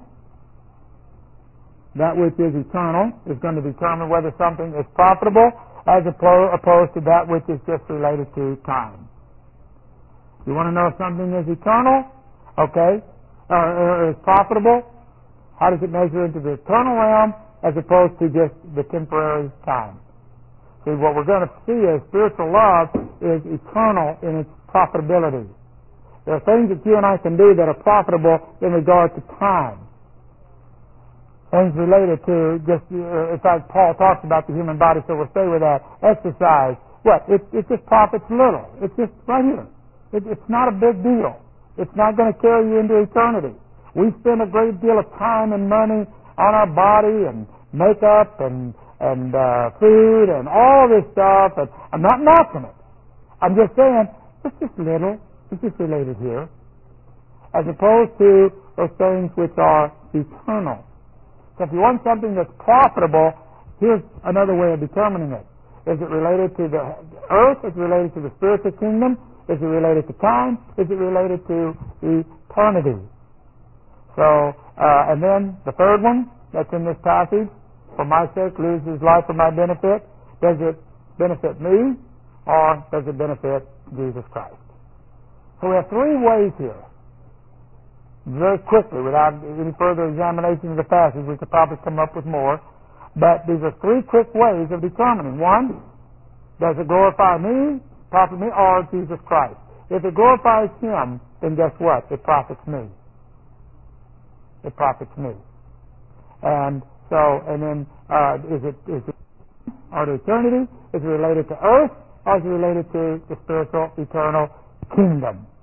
That which is eternal is going to determine whether something is profitable as opposed to that which is just related to time. You want to know if something is eternal? Okay. Or is profitable? How does it measure into the eternal realm as opposed to just the temporary time? See, what we're going to see is spiritual love is eternal in its profitability. There are things that you and I can do that are profitable in regard to time. Things related to just, uh, in fact, Paul talks about the human body, so we'll stay with that. Exercise. What? It, it just profits little. It's just right here. It, it's not a big deal. It's not going to carry you into eternity. We spend a great deal of time and money on our body and makeup and and uh, food and all this stuff. And I'm not knocking it. I'm just saying it's just little. It's just related here, as opposed to those things which are eternal. So if you want something that's profitable, here's another way of determining it. Is it related to the earth? Is it related to the spiritual kingdom? Is it related to time? Is it related to eternity? So, uh, and then the third one that's in this passage, for my sake, lose his life for my benefit. Does it benefit me or does it benefit Jesus Christ? So we have three ways here. Very quickly, without any further examination of the passage, we could probably come up with more. But these are three quick ways of determining. One, does it glorify me, profit me, or Jesus Christ? If it glorifies him, then guess what? It profits me. It profits me. And so, and then, uh, is it is it or to eternity? Is it related to earth, or is it related to the spiritual, eternal kingdom?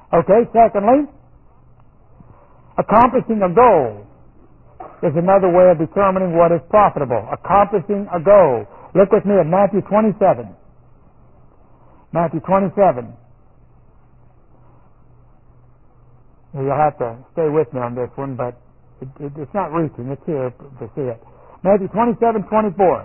Okay, secondly, accomplishing a goal is another way of determining what is profitable. Accomplishing a goal. Look with me at Matthew twenty-seven. Matthew twenty-seven. You'll have to stay with me on this one, but it, it, it's not reaching. It's here to see it. Matthew twenty-seven twenty-four.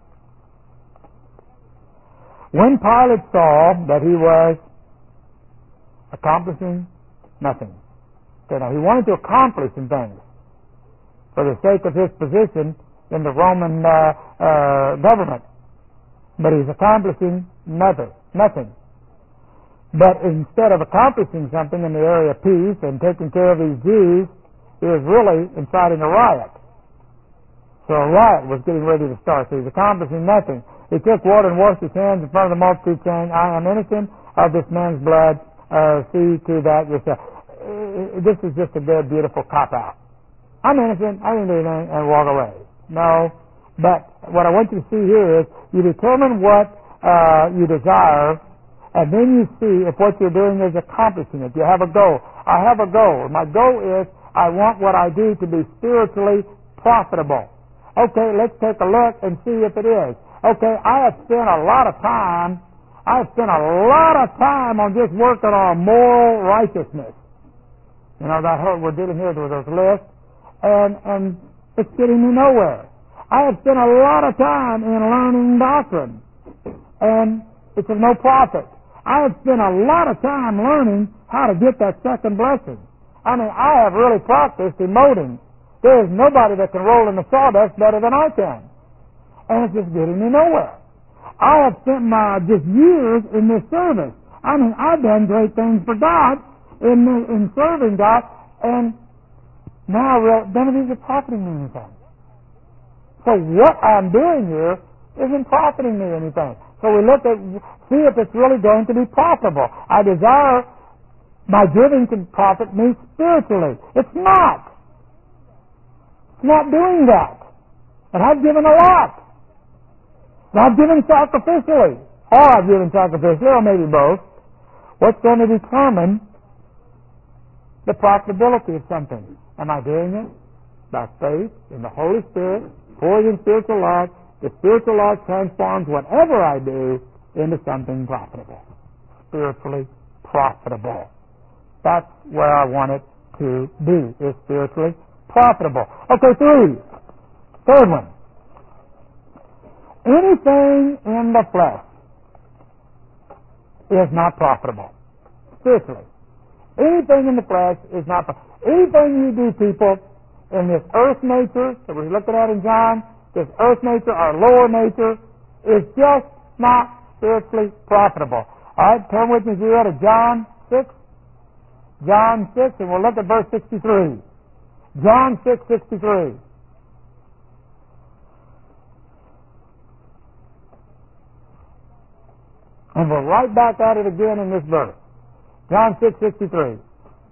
When Pilate saw that he was accomplishing nothing. Okay, now he wanted to accomplish some things for the sake of his position in the Roman uh, uh, government, but he's accomplishing nothing. Nothing. But instead of accomplishing something in the area of peace and taking care of these Jews, he was really inciting a riot. So a riot was getting ready to start. So he's accomplishing nothing. He took water and washed his hands in front of the multitude, saying, I am innocent of this man's blood. Uh, see to that yourself. Uh, this is just a good, beautiful cop-out. I'm innocent. I didn't do anything, and walk away. No. But what I want you to see here is you determine what uh, you desire, and then you see if what you're doing is accomplishing it. You have a goal. I have a goal. My goal is I want what I do to be spiritually profitable. Okay, let's take a look and see if it is. Okay, I have spent a lot of time, I have spent a lot of time on just working on moral righteousness. You know, that whole, we're dealing here with those lists, and, and it's getting me nowhere. I have spent a lot of time in learning doctrine, and it's of no profit. I have spent a lot of time learning how to get that second blessing. I mean, I have really practiced emoting. There is nobody that can roll in the sawdust better than I can. And it's just getting me nowhere. I have spent my just years in this service. I mean, I've done great things for God in the, in serving God, and now real, none of these are profiting me anything. So what I'm doing here isn't profiting me anything. So we look at, see if it's really going to be profitable. I desire my giving to profit me spiritually. It's not. It's not doing that. And I've given a lot. And I've given sacrificially. Or I've given sacrificially, or maybe both. What's going to determine the profitability of something? Am I doing it by faith in the Holy Spirit, pouring in spiritual life? The spiritual life transforms whatever I do into something profitable. Spiritually profitable. That's where I want it to be, is spiritually profitable. Okay, three. Third one. Anything in the flesh is not profitable. Spiritually. Anything in the flesh is not profitable. Anything you do, people, in this earth nature that we're looking at in John, this earth nature, our lower nature, is just not spiritually profitable. All right, turn with me if you read to John six. John six, and we'll look at verse sixty-three. John six, sixty-three. And we're right back at it again in this verse. John six, sixty-three.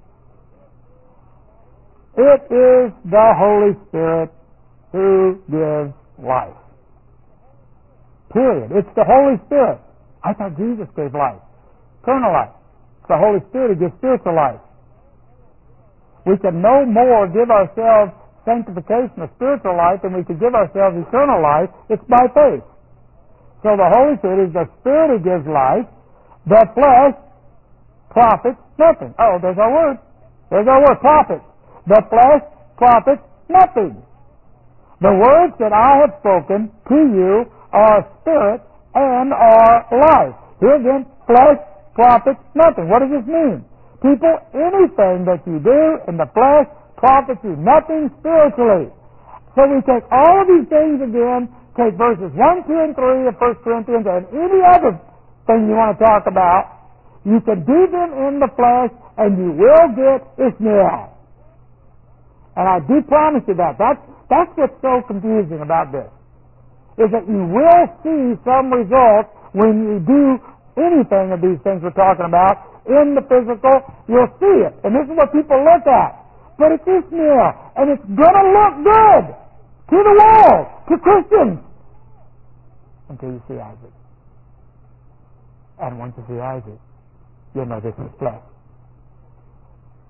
It is the Holy Spirit who gives life. Period. It's the Holy Spirit. I thought Jesus gave life. Eternal life. It's the Holy Spirit who gives spiritual life. We can no more give ourselves sanctification of spiritual life than we could give ourselves eternal life. It's by faith. So the Holy Spirit is the Spirit who gives life. The flesh profits nothing. Oh, there's our word. There's our word, profit. The flesh profits nothing. The words that I have spoken to you are spirit and are life. Here again, flesh profits nothing. What does this mean? People, anything that you do in the flesh profits you nothing spiritually. So we take all of these things again, take verses one, two, and three of First Corinthians and any other thing you want to talk about. You can do them in the flesh and you will get Ishmael. And I do promise you that. That's, that's what's so confusing about this. Is that you will see some results when you do anything of these things we're talking about in the physical. You'll see it. And this is what people look at. But it's Ishmael. And it's going to look good to the world, to Christians, until you see Isaac. And once you see Isaac, you'll know this is flesh.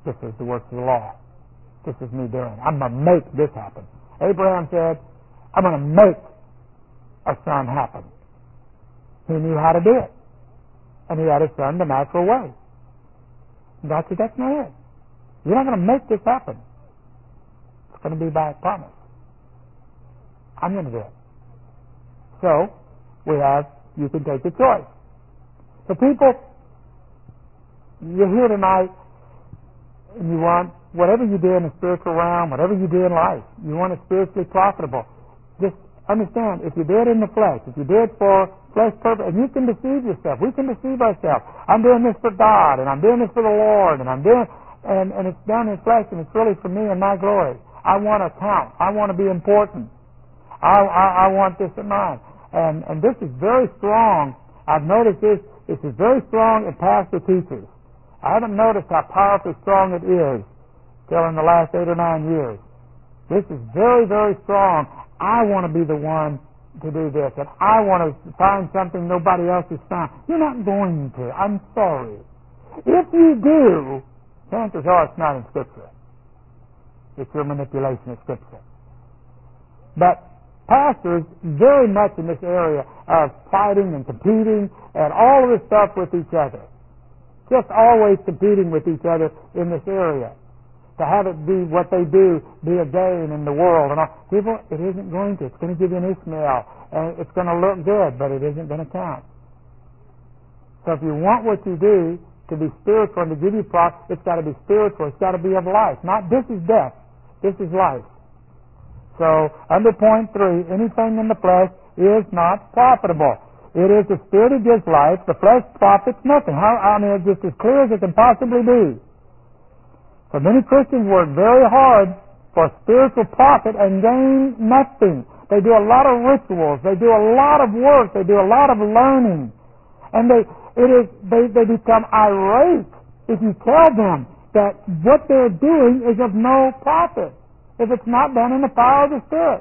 This is the works of the law. This is me doing it. I'm going to make this happen. Abraham said, I'm going to make a son happen. He knew how to do it. And he had a son the natural way. And God said, that's not it. You're not going to make this happen. It's going to be by promise. I'm going to do it. So, we have, you can take a choice. So people, you're here tonight, and you want, whatever you do in the spiritual realm, whatever you do in life, you want it spiritually profitable. Just understand, if you do it in the flesh, if you do it for flesh purpose, and you can deceive yourself, we can deceive ourselves. I'm doing this for God, and I'm doing this for the Lord, and I'm doing, and, and it's done in flesh, and it's really for me and my glory. I want to count. I want to be important. I, I, I want this in mind. And, and this is very strong. I've noticed this. This is very strong in pastor teachers. I haven't noticed how powerfully strong it is till in the last eight or nine years. This is very, very strong. I want to be the one to do this, and I want to find something nobody else has found. You're not going to. I'm sorry. If you do, chances are it's not in Scripture. It's your manipulation of Scripture. But pastors, very much in this area of fighting and competing and all of this stuff with each other. Just always competing with each other in this area. To have it be what they do, be a gain in the world. And all. People, it isn't going to. It's going to give you an Ishmael. And it's going to look good, but it isn't going to count. So if you want what you do to be spiritual and to give you profit, it's got to be spiritual. It's got to be of life. Not this is death. This is life. So, under point three, anything in the flesh is not profitable. It is the Spirit who gives life. The flesh profits nothing. How, I mean, it's just as clear as it can possibly be. So many Christians work very hard for spiritual profit and gain nothing. They do a lot of rituals. They do a lot of work. They do a lot of learning. And they, it is, they, they become irate if you tell them that what they're doing is of no profit if it's not done in the power of the Spirit.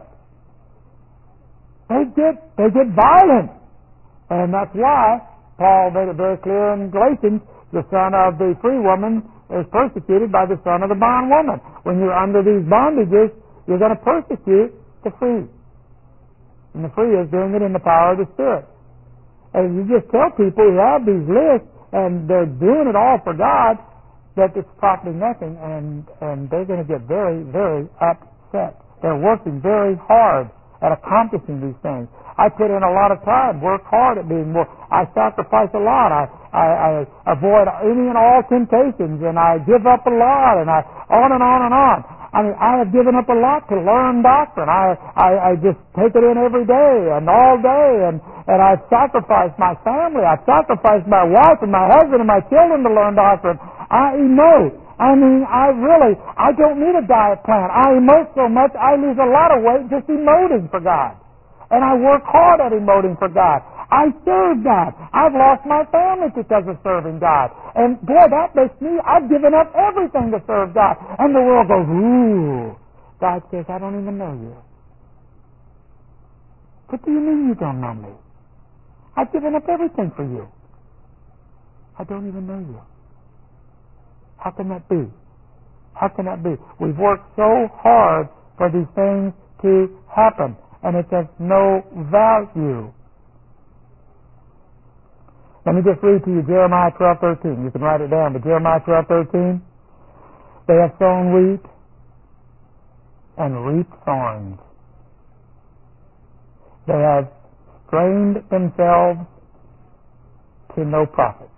They get, they get violent. And that's why Paul made it very clear in Galatians, the son of the free woman is persecuted by the son of the bondwoman. When you're under these bondages, you're going to persecute the free. And the free is doing it in the power of the Spirit. And you just tell people who have these lists and they're doing it all for God that it's profiting nothing, and, and they're going to get very, very upset. They're working very hard at accomplishing these things. I put in a lot of time, work hard at being more. I sacrifice a lot. I, I, I avoid any and all temptations, and I give up a lot, and I on and on and on. I mean, I have given up a lot to learn doctrine. I, I, I just take it in every day and all day, and, and I've sacrificed my family. I've sacrificed my wife and my husband and my children to learn doctrine. I emote. I mean, I really, I don't need a diet plan. I emote so much, I lose a lot of weight just emoting for God. And I work hard at emoting for God. I serve God. I've lost my family because of serving God. And boy, that makes me, I've given up everything to serve God. And the world goes, ooh. God says, I don't even know you. What do you mean you don't know me? I've given up everything for you. I don't even know you. How can that be? How can that be? We've worked so hard for these things to happen, and it's of no value. Let me just read to you Jeremiah twelve thirteen. You can write it down, but Jeremiah twelve thirteen. They have sown wheat and reaped thorns. They have strained themselves to no profit.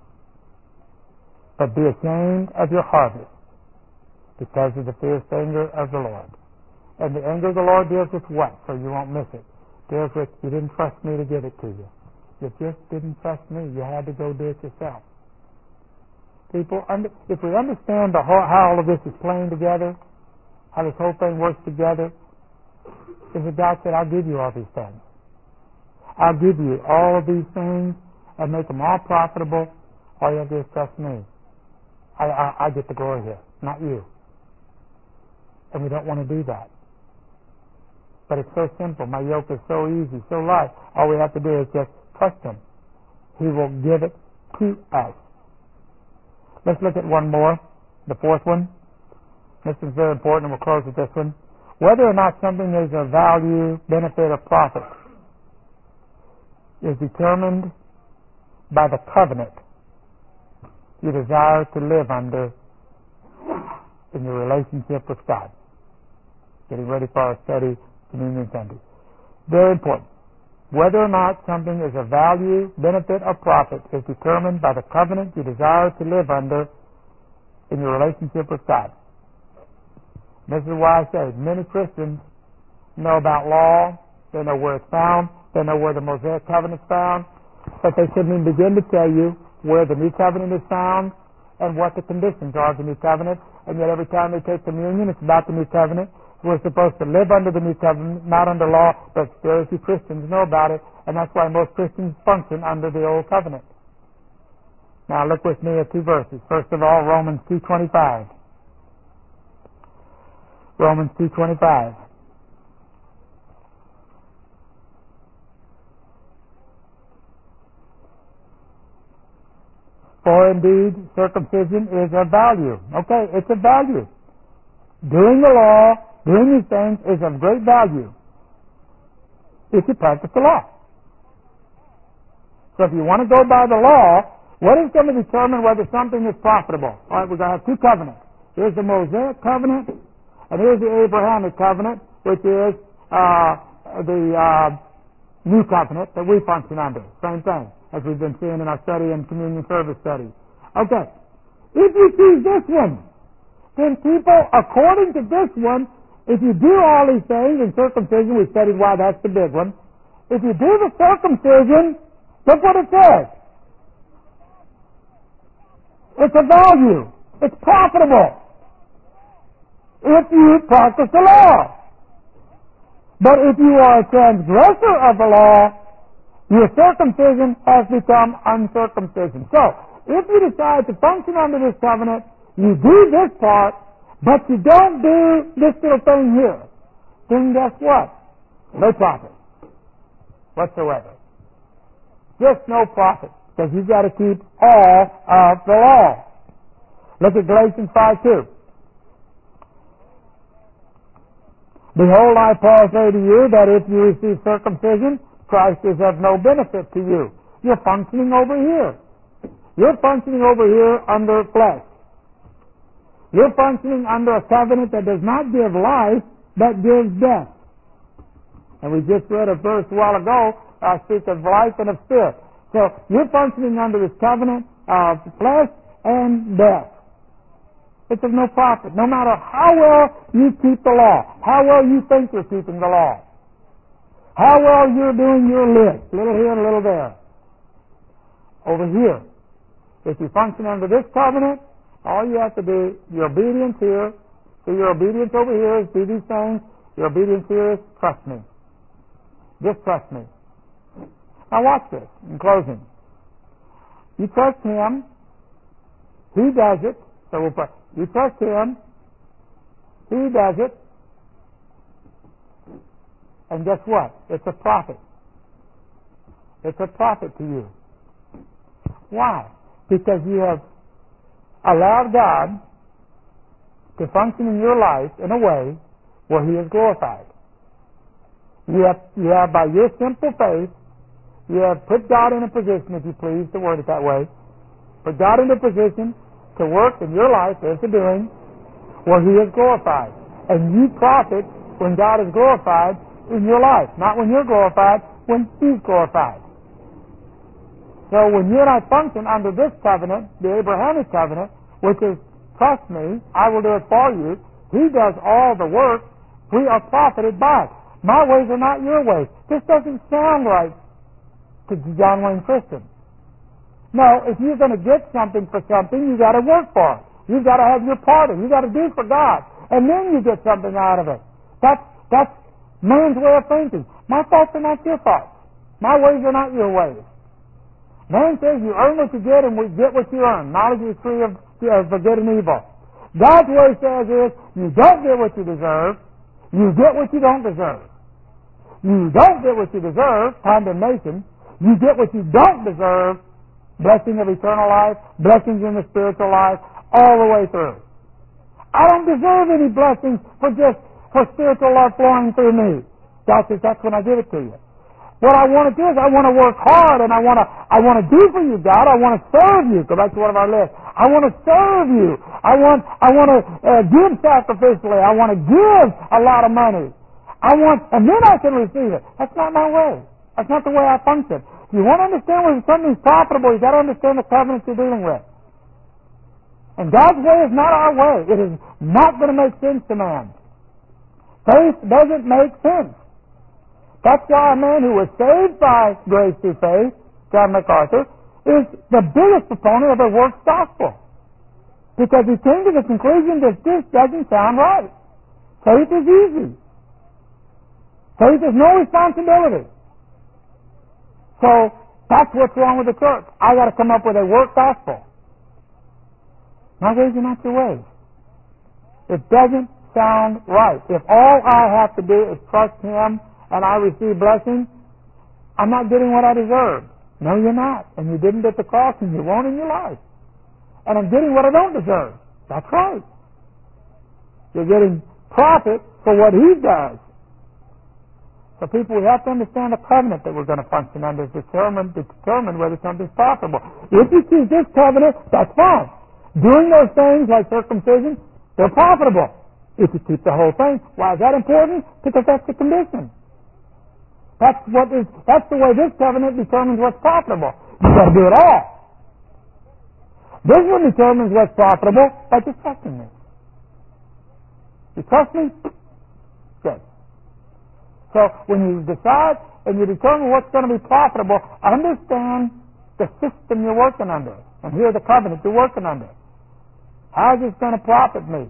But be ashamed of your harvest because of the fierce anger of the Lord. And the anger of the Lord deals with what? So you won't miss it. Deals with, you didn't trust me to give it to you. You just didn't trust me. You had to go do it yourself. People, under, if we understand the whole, how all of this is playing together, how this whole thing works together, is that God said, I'll give you all these things. I'll give you all of these things and make them all profitable. All you have to do is trust me. I, I, I get the glory here, not you. And we don't want to do that. But it's so simple. My yoke is so easy, so light. All we have to do is just trust Him. He will give it to us. Let's look at one more. The fourth one, this is very important, and we'll close with this one. Whether or not something is of value, benefit, or profit is determined by the covenant you desire to live under in your relationship with God. Getting ready for our study, Communion Sunday. Very important. Whether or not something is of value, benefit, or profit is determined by the covenant you desire to live under in your relationship with God. This is why I say many Christians know about law, they know where it's found, they know where the Mosaic covenant is found, but they couldn't even begin to tell you where the new covenant is found and what the conditions are of the new covenant. And yet every time they take communion, it's about the new covenant. We're supposed to live under the new covenant, not under law, but very few Christians know about it, and that's why most Christians function under the old covenant. Now look with me at two verses. First of all, Romans two twenty-five. Romans two twenty-five. For indeed, circumcision is of value. Okay, it's of value. Doing the law, doing these things is of great value if you practice the law. So if you want to go by the law, what is going to determine whether something is profitable? All right, we're going to have two covenants. Here's the Mosaic covenant, and here's the Abrahamic covenant, which is uh, the uh, new covenant that we function under. Same thing, as we've been seeing in our study and communion service study. Okay, if you choose this one, then people, according to this one, if you do all these things, in circumcision, we studied why that's the big one. If you do the circumcision, look what it says. It's a value. It's profitable if you practice the law. But if you are a transgressor of the law, your circumcision has become uncircumcision. So, if you decide to function under this covenant, you do this part, but you don't do this little thing here, then guess what? No profit whatsoever. Just no profit, because you've got to keep all of the law. Look at Galatians five two. Behold, I, Paul, say to you that if you receive circumcision, Christ is of no benefit to you. You're functioning over here. You're functioning over here under flesh. You're functioning under a covenant that does not give life, but gives death. And we just read a verse a while ago, uh, speak of life and of spirit. So you're functioning under this covenant of flesh and death. It's of no profit, no matter how well you keep the law, how well you think you're keeping the law, how well you're doing your list, little here and a little there. Over here, if you function under this covenant, all you have to do, your obedience here, so your obedience over here is do these things, your obedience here is trust me. Just trust me. Now watch this, in closing. You trust Him, He does it, so we'll put, you trust Him, He does it, and guess what? It's a profit. It's a profit to you. Why? Because you have allowed God to function in your life in a way where He is glorified. You have, you have, by your simple faith, you have put God in a position, if you please, to word it that way, put God in a position to work in your life as to doing where He is glorified. And you profit when God is glorified in your life. Not when you're glorified, when He's glorified. So when you and I function under this covenant, the Abrahamic covenant, which is, trust me, I will do it for you, He does all the work, we are profited by it. My ways are not your ways. This doesn't sound right to John Wayne Christian. No, if you're going to get something for something, you've got to work for it. You've got to have your part of it. You've got to do for God. And then you get something out of it. That's, that's man's way of thinking. My thoughts are not your thoughts. My ways are not your ways. Man says you earn what you get and we get what you earn. Knowledge is tree of, of the good and evil. God's way says is you don't get what you deserve. You get what you don't deserve. You don't get what you deserve, condemnation. You get what you don't deserve, blessing of eternal life, blessings in the spiritual life, all the way through. I don't deserve any blessings for just for spiritual love flowing through me. God says, that's when I give it to you. What I want to do is I want to work hard and I want to I want to do for you, God. I want to serve you. Go back to one of our lists. I want to serve you. I want I want to uh, give sacrificially. I want to give a lot of money. I want, and then I can receive it. That's not my way. That's not the way I function. If you want to understand whether something's profitable, you've got to understand the covenants you're dealing with. And God's way is not our way. It is not going to make sense to man. Faith doesn't make sense. That's why a man who was saved by grace through faith, John MacArthur, is the biggest proponent of the works gospel. Because he came to the conclusion that this doesn't sound right. Faith is easy. Faith is no responsibility. So that's what's wrong with the church. I got to come up with a work gospel. My ways are not your ways. It doesn't sound right. If all I have to do is trust Him and I receive blessing, I'm not getting what I deserve. No, you're not. And you didn't at the cross and you won't in your life. And I'm getting what I don't deserve. That's right. You're getting profit for what He does. So people, we have to understand the covenant that we're going to function under to determine, to determine whether something's profitable. If you choose this covenant, that's fine. Doing those things like circumcision, they're profitable. If you keep the whole thing, why is that important? Because that's the condition. That's what is. That's the way this covenant determines what's profitable. You've got to do it all. This one determines what's profitable by just trusting me. You trust me? Good. So when you decide and you determine what's going to be profitable, understand the system you're working under. And here's the covenant you're working under. How is this going to profit me?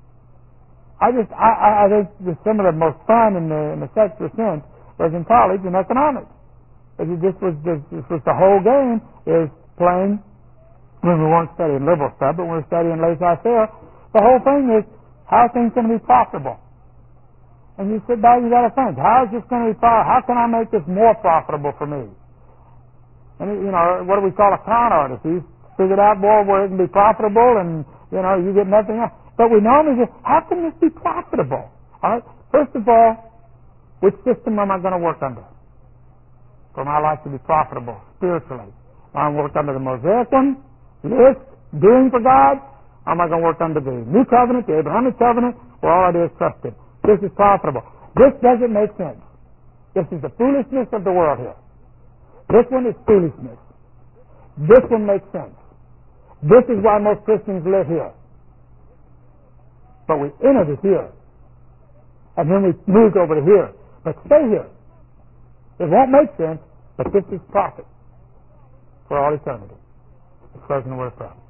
I just, I, I think some of the most fun in the, in the secular sense was in college in economics. This was, this, this was the whole game is playing, when we weren't studying liberal stuff, but when we were studying laissez-faire, the whole thing is, how are things going to be profitable? And you sit back and you got to think, how is this going to be profitable? How can I make this more profitable for me? And, you know, what do we call a con artist? He's figured out more where it can be profitable and, you know, you get nothing else. But we normally say, how can this be profitable? All right? First of all, which system am I going to work under for my life to be profitable spiritually? Am I going to work under the Mosaic one, list, doing for God? Or am I going to work under the New Covenant, the Abrahamic Covenant, where all I do is trust Him? This is profitable. This doesn't make sense. This is the foolishness of the world here. This one is foolishness. This one makes sense. This is why most Christians live here. But we entered it here. And then we moved over to here. But stay here. It won't make sense, but this is profit for all eternity. Let's close in the word of prayer.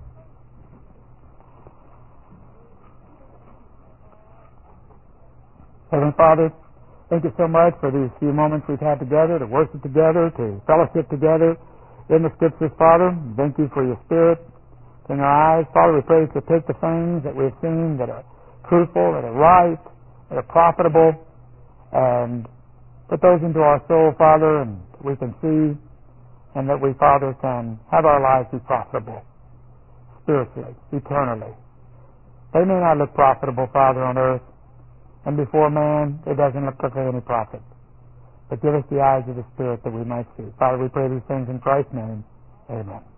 Heavenly Father, thank you so much for these few moments we've had together, to worship together, to fellowship together in the Scriptures, Father. Thank you for your Spirit in our eyes. Father, we pray that you take the things that we've seen that are truthful, that are right, that are profitable, and put those into our soul, Father, and we can see, and that we, Father, can have our lives be profitable spiritually, eternally. They may not look profitable, Father, on earth, and before man, it doesn't look like any profit. But give us the eyes of the Spirit that we might see. Father, we pray these things in Christ's name. Amen.